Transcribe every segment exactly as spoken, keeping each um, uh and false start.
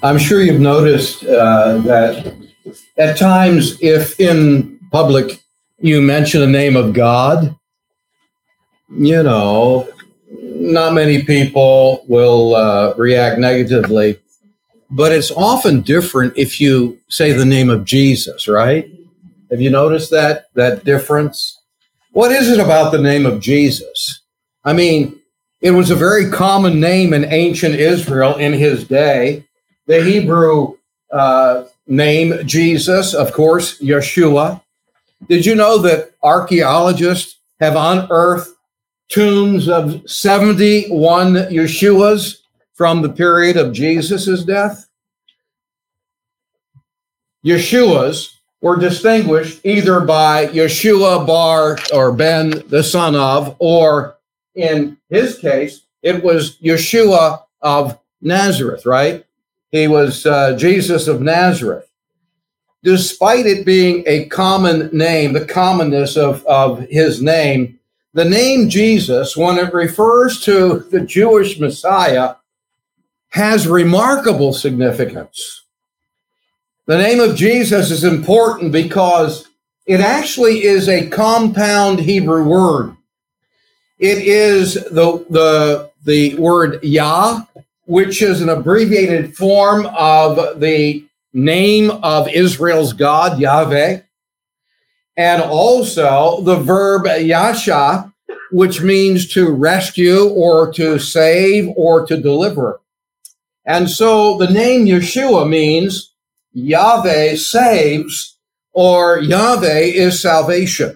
I'm sure you've noticed uh, that at times, if in public you mention the name of God, you know, not many people will uh, react negatively. But it's often different if you say the name of Jesus, right? Have you noticed that, that difference? What is it about the name of Jesus? I mean, it was a very common name in ancient Israel in his day. The Hebrew uh, name Jesus, of course, Yeshua. Did you know that archaeologists have unearthed tombs of seventy-one Yeshuas from the period of Jesus' death? Yeshuas were distinguished either by Yeshua bar or Ben, the son of, or in his case, it was Yeshua of Nazareth, right? He was uh, Jesus of Nazareth. Despite it being a common name, the commonness of, of his name, the name Jesus, when it refers to the Jewish Messiah, has remarkable significance. The name of Jesus is important because it actually is a compound Hebrew word. It is the, the, the word Yah, which is an abbreviated form of the name of Israel's God, Yahweh, and also the verb Yasha, which means to rescue or to save or to deliver. And so the name Yeshua means Yahweh saves, or Yahweh is salvation.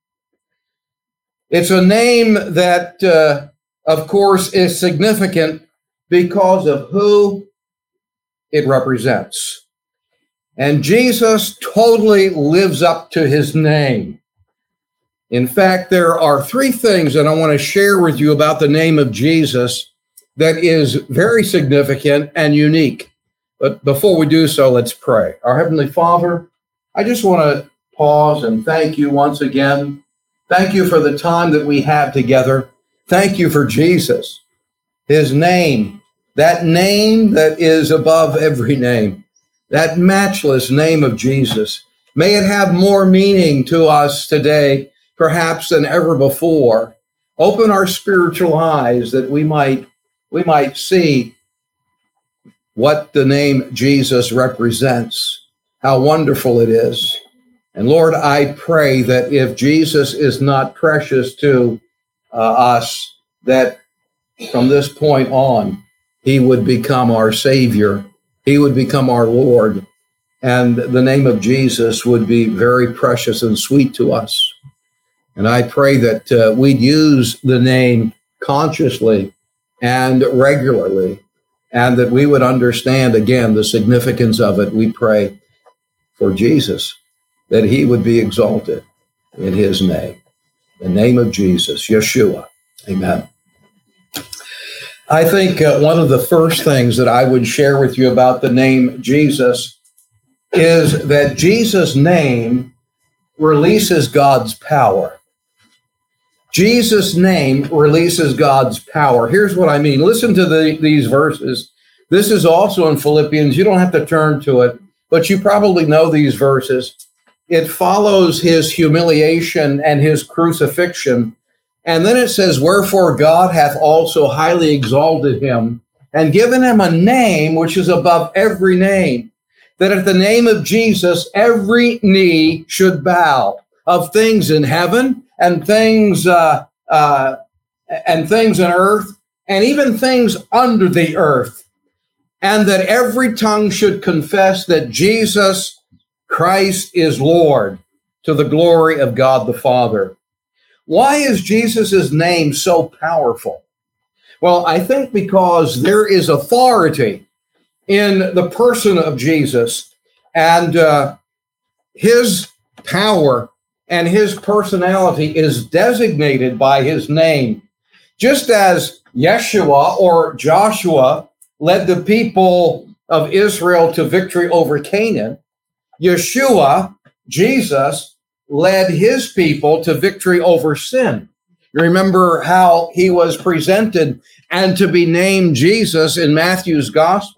It's a name that, uh, of course, is significant because of who it represents. And Jesus totally lives up to his name. In fact, there are three things that I want to share with you about the name of Jesus that is very significant and unique. But before we do so, let's pray. Our Heavenly Father, I just want to pause and thank you once again. Thank you for the time that we have together. Thank you for Jesus, his name, that name that is above every name, that matchless name of Jesus. May it have more meaning to us today, perhaps than ever before. Open our spiritual eyes that we might, we might see what the name Jesus represents, how wonderful it is. And Lord, I pray that if Jesus is not precious to uh, us, that from this point on, he would become our Savior. He would become our Lord. And the name of Jesus would be very precious and sweet to us. And I pray that uh, we'd use the name consciously and regularly, and that we would understand, again, the significance of it. We pray for Jesus, that he would be exalted in his name. The name of Jesus, Yeshua. Amen. I think uh, one of the first things that I would share with you about the name Jesus is that Jesus' name releases God's power. Jesus' name releases God's power. Here's what I mean. Listen to the, these verses. This is also in Philippians. You don't have to turn to it, but you probably know these verses. It follows his humiliation and his crucifixion. And then it says, wherefore God hath also highly exalted him and given him a name which is above every name, that at the name of Jesus every knee should bow, of things in heaven and things uh, uh, and things in earth and even things under the earth, and that every tongue should confess that Jesus Christ is Lord, to the glory of God the Father. Why is Jesus' name so powerful? Well, I think because there is authority in the person of Jesus, and uh, his power and his personality is designated by his name. Just as Yeshua or Joshua led the people of Israel to victory over Canaan, Yeshua, Jesus, led his people to victory over sin. You remember how he was presented and to be named Jesus in Matthew's gospel.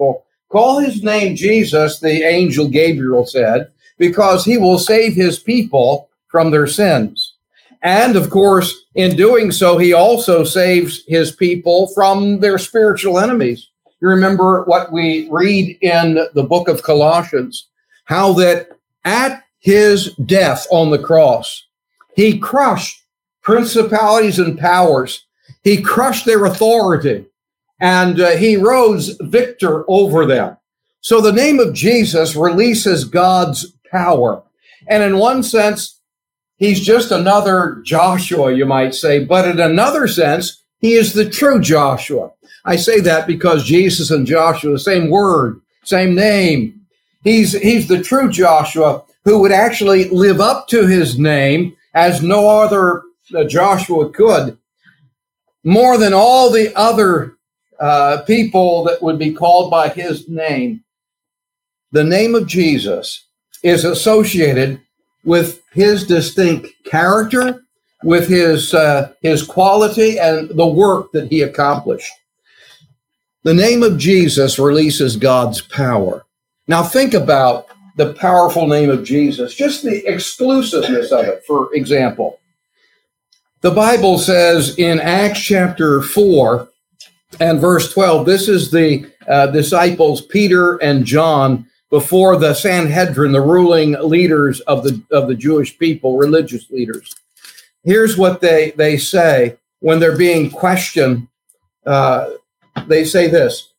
Call his name Jesus, the angel Gabriel said, because he will save his people from their sins. And of course, in doing so, he also saves his people from their spiritual enemies. You remember what we read in the book of Colossians, how that at his death on the cross, he crushed principalities and powers. He crushed their authority, and uh, he rose victor over them. So the name of Jesus releases God's power. And in one sense, he's just another Joshua, you might say, but in another sense, he is the true Joshua. I say that because Jesus and Joshua, the same word, same name. He's, he's the true Joshua who would actually live up to his name as no other uh, Joshua could, more than all the other uh, people that would be called by his name. The name of Jesus is associated with his distinct character, with his uh, his quality, and the work that he accomplished. The name of Jesus releases God's power. Now think about the powerful name of Jesus, just the exclusiveness of it, for example. The Bible says in Acts chapter four and verse twelve, this is the uh, disciples Peter and John before the Sanhedrin, the ruling leaders of the of the Jewish people, religious leaders. Here's what they, they say when they're being questioned. Uh, they say this,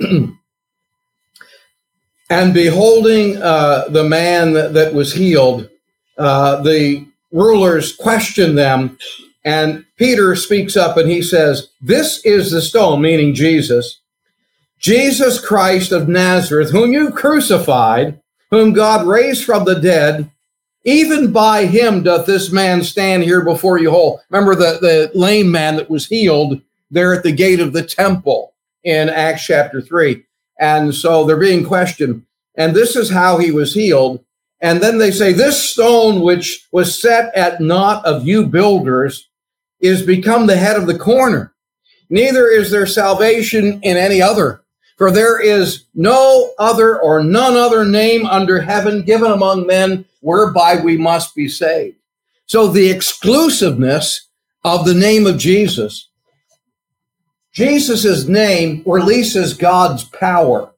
and beholding uh, the man that was healed, uh, the rulers questioned them, and Peter speaks up and he says, "This is the stone," meaning Jesus, "Jesus Christ of Nazareth, whom you crucified, whom God raised from the dead, even by him doth this man stand here before you whole." Remember the, the lame man that was healed there at the gate of the temple in Acts chapter three. And so they're being questioned. And this is how he was healed. And then they say, "This stone which was set at naught of you builders is become the head of the corner. Neither is there salvation in any other. For there is no other or none other name under heaven given among men whereby we must be saved." So the exclusiveness of the name of Jesus. Jesus' name releases God's power,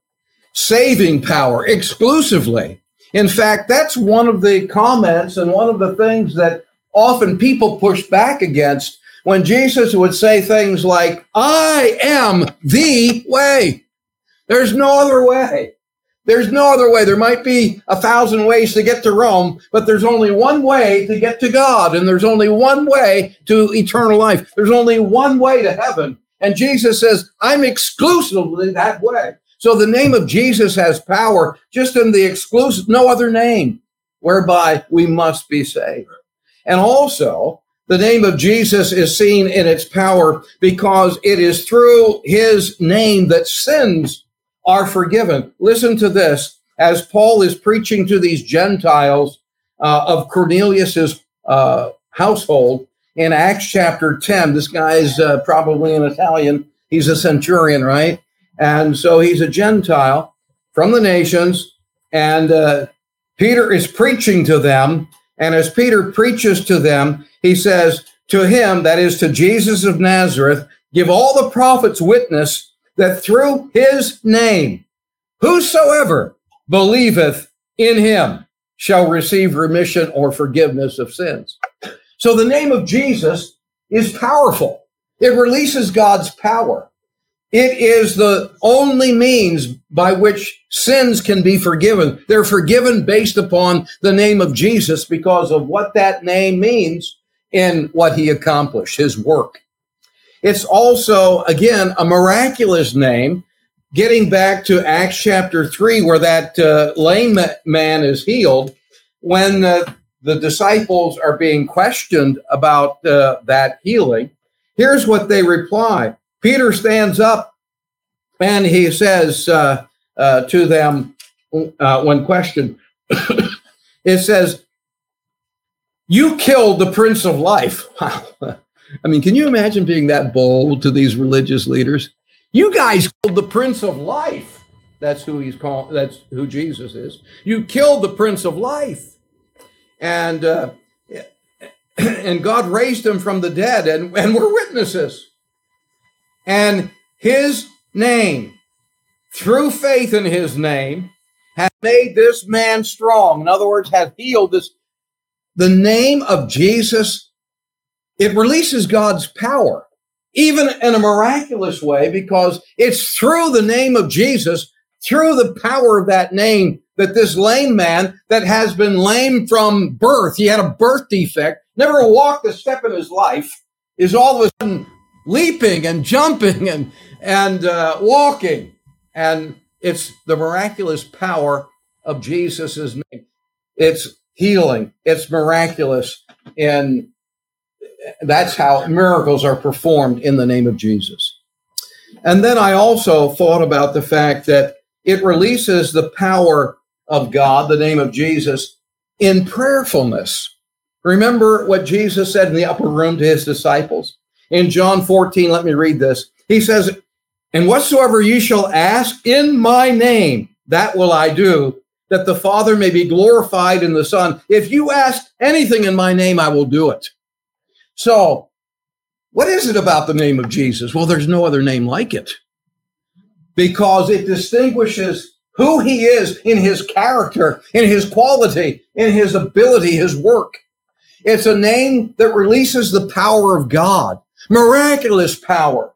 saving power exclusively. In fact, that's one of the comments and one of the things that often people push back against when Jesus would say things like, "I am the way. There's no other way. There's no other way. There might be a thousand ways to get to Rome, but there's only one way to get to God, and there's only one way to eternal life. There's only one way to heaven." And Jesus says, "I'm exclusively that way." So the name of Jesus has power just in the exclusive, no other name whereby we must be saved. And also, the name of Jesus is seen in its power because it is through his name that sins are forgiven. Listen to this. As Paul is preaching to these Gentiles uh, of Cornelius's uh, household in Acts chapter ten, this guy's uh, probably an Italian. He's a centurion, right? And so he's a Gentile from the nations. And uh, Peter is preaching to them. And as Peter preaches to them, he says, "To him," that is to Jesus of Nazareth, "give all the prophets witness that through his name, whosoever believeth in him shall receive remission or forgiveness of sins." So the name of Jesus is powerful. It releases God's power. It is the only means by which sins can be forgiven. They're forgiven based upon the name of Jesus because of what that name means in what he accomplished, his work. It's also, again, a miraculous name. Getting back to Acts chapter three, where that uh, lame man is healed, when uh, the disciples are being questioned about uh, that healing, here's what they reply. Peter stands up and he says uh, uh, to them uh, when questioned, it says, "You killed the Prince of Life." Wow. I mean, can you imagine being that bold to these religious leaders? You guys killed the Prince of Life. That's who he's called. That's who Jesus is. You killed the Prince of Life, and uh, and God raised him from the dead, and, and we're witnesses. And his name, through faith in his name, has made this man strong. In other words, has healed this. The name of Jesus, it releases God's power, even in a miraculous way, because it's through the name of Jesus, through the power of that name, that this lame man that has been lame from birth, he had a birth defect, never walked a step in his life, is all of a sudden leaping and jumping and, and uh, walking. And it's the miraculous power of Jesus' name. It's healing. It's miraculous. And that's how miracles are performed in the name of Jesus. And then I also thought about the fact that it releases the power of God, the name of Jesus, in prayerfulness. Remember what Jesus said in the upper room to his disciples? In John fourteen, let me read this. He says, "And whatsoever you shall ask in my name, that will I do, that the Father may be glorified in the Son. If you ask anything in my name, I will do it." So, what is it about the name of Jesus? Well, there's no other name like it, because it distinguishes who he is in his character, in his quality, in his ability, his work. It's a name that releases the power of God, miraculous power,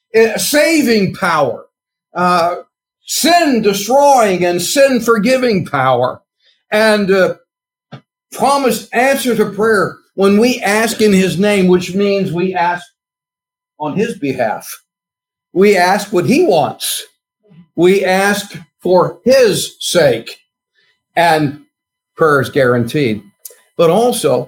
saving power, uh, sin destroying and sin forgiving power, and uh, promised answer to prayer when we ask in his name, which means we ask on his behalf. We ask what he wants. We ask for his sake, and prayer is guaranteed. But also,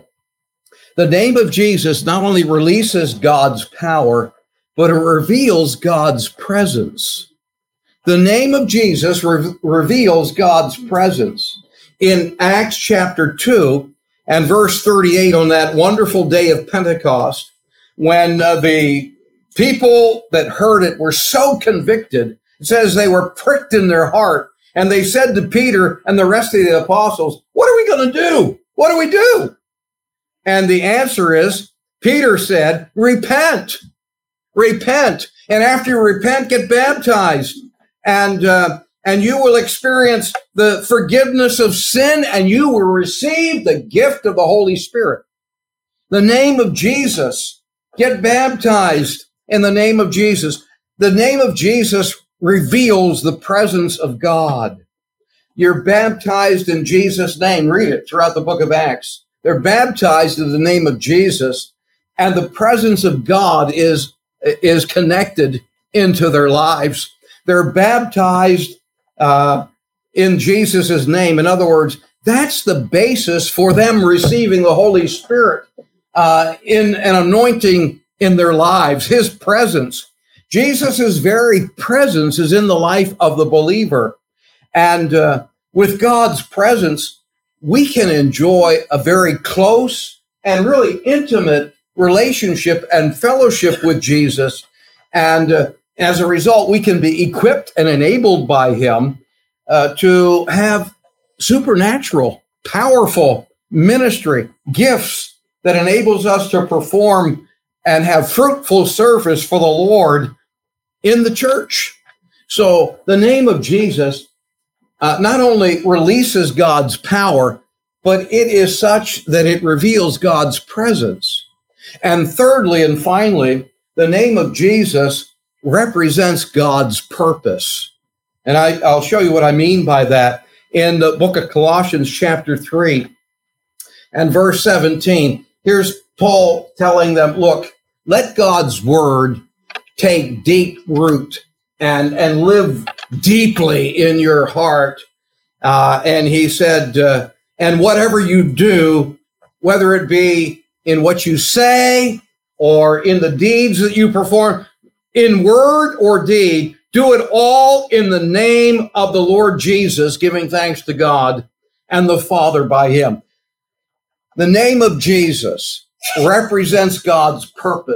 the name of Jesus not only releases God's power, but it reveals God's presence. The name of Jesus re- reveals God's presence. In Acts chapter two and verse thirty-eight, on that wonderful day of Pentecost, when uh, the people that heard it were so convicted, it says they were pricked in their heart, and they said to Peter and the rest of the apostles, "What are we going to do? What do we do?" And the answer is, Peter said, repent, repent. And after you repent, get baptized. And, uh, and you will experience the forgiveness of sin, and you will receive the gift of the Holy Spirit. The name of Jesus, get baptized in the name of Jesus. The name of Jesus reveals the presence of God. You're baptized in Jesus' name. Read it throughout the book of Acts. They're baptized in the name of Jesus, and the presence of God is, is connected into their lives. They're baptized uh, in Jesus' name. In other words, that's the basis for them receiving the Holy Spirit uh, in an anointing in their lives, his presence. Jesus' very presence is in the life of the believer. And uh, with God's presence, we can enjoy a very close and really intimate relationship and fellowship with Jesus. And uh, as a result, we can be equipped and enabled by him uh, to have supernatural, powerful ministry gifts that enables us to perform and have fruitful service for the Lord in the church. So the name of Jesus uh, not only releases God's power, but it is such that it reveals God's presence. And thirdly and finally, the name of Jesus represents God's purpose. And I, I'll show you what I mean by that in the book of Colossians chapter three and verse seventeen. Here's Paul telling them, look, let God's word take deep root and, and live deeply in your heart. Uh, and he said, uh, and whatever you do, whether it be in what you say or in the deeds that you perform, in word or deed, do it all in the name of the Lord Jesus, giving thanks to God and the Father by him. The name of Jesus represents God's purpose.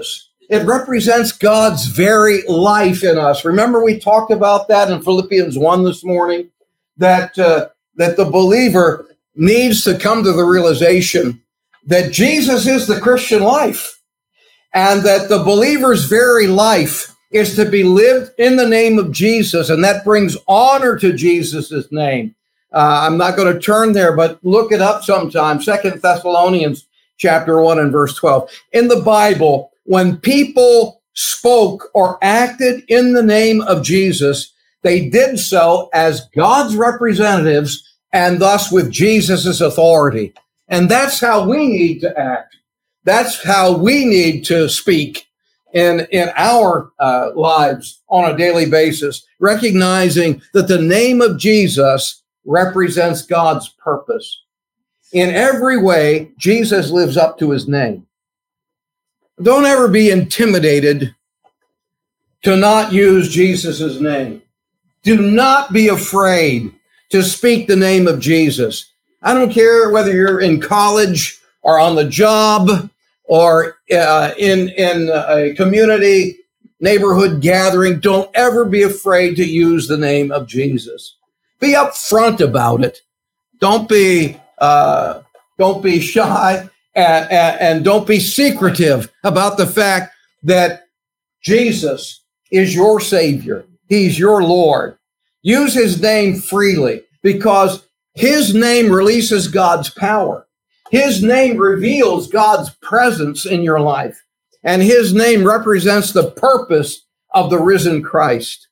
It represents God's very life in us. Remember, we talked about that in Philippians one this morning, that, uh, that the believer needs to come to the realization that Jesus is the Christian life, and that the believer's very life is to be lived in the name of Jesus, and that brings honor to Jesus' name. Uh, I'm not going to turn there, but look it up sometime. Second Thessalonians chapter one and verse twelve. In the Bible, when people spoke or acted in the name of Jesus, they did so as God's representatives and thus with Jesus' authority. And that's how we need to act. That's how we need to speak in, in our uh, lives on a daily basis, recognizing that the name of Jesus represents God's purpose. In every way, Jesus lives up to his name. Don't ever be intimidated to not use Jesus' name. Do not be afraid to speak the name of Jesus. I don't care whether you're in college or on the job or uh, in, in a community neighborhood gathering. Don't ever be afraid to use the name of Jesus. Be upfront about it. Don't be uh, don't be shy and, and, and don't be secretive about the fact that Jesus is your Savior. He's your Lord. Use his name freely, because his name releases God's power. His name reveals God's presence in your life. And his name represents the purpose of the risen Christ.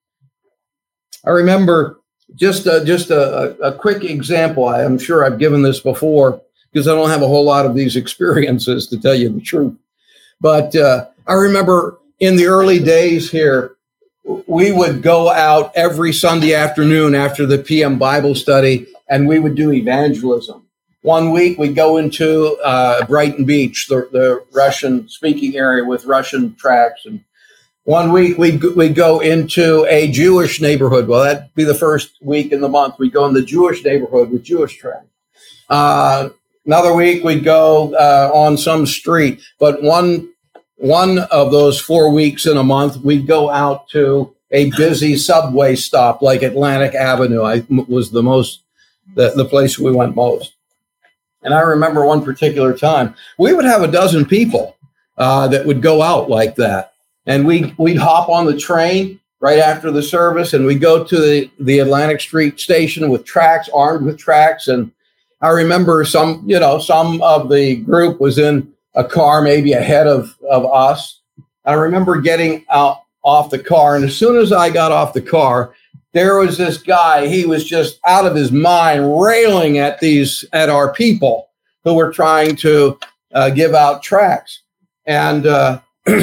I remember just a, just a, a quick example. I am sure I've given this before because I don't have a whole lot of these experiences, to tell you the truth. But uh, I remember in the early days here, we would go out every Sunday afternoon after the P M Bible study, and we would do evangelism. One week we'd go into uh, Brighton Beach, the, the Russian-speaking area with Russian tracts, and one week we'd, we'd go into a Jewish neighborhood. Well, that'd be the first week in the month. We'd go in the Jewish neighborhood with Jewish tracts. Uh, another week we'd go uh, on some street, but one One of those four weeks in a month, we'd go out to a busy subway stop like Atlantic Avenue. I was the most, the, the place we went most. And I remember one particular time, we would have a dozen people uh, that would go out like that. And we, we'd hop on the train right after the service, and we'd go to the, the Atlantic Street station with tracts, armed with tracts. And I remember some, you know, some of the group was in a car maybe ahead of, of us. I remember getting out off the car, and as soon as I got off the car, there was this guy. He was just out of his mind, railing at these, at our people who were trying to uh, give out tracts. And uh,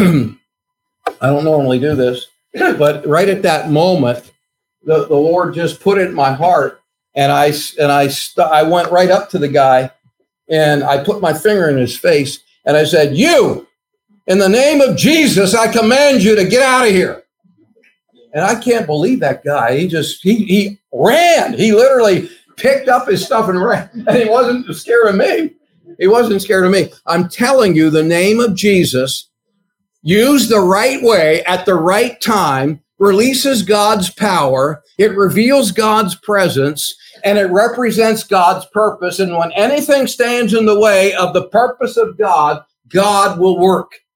I don't normally do this, but right at that moment, the, the Lord just put it in my heart, and I and I st- I went right up to the guy, and I put my finger in his face. And I said, "You, in the name of Jesus, I command you to get out of here." And I can't believe that guy. He just, he he ran. He literally picked up his stuff and ran. And he wasn't scared of me. He wasn't scared of me. I'm telling you, the name of Jesus, used the right way at the right time, releases God's power. It reveals God's presence, and it represents God's purpose. And when anything stands in the way of the purpose of God, God will work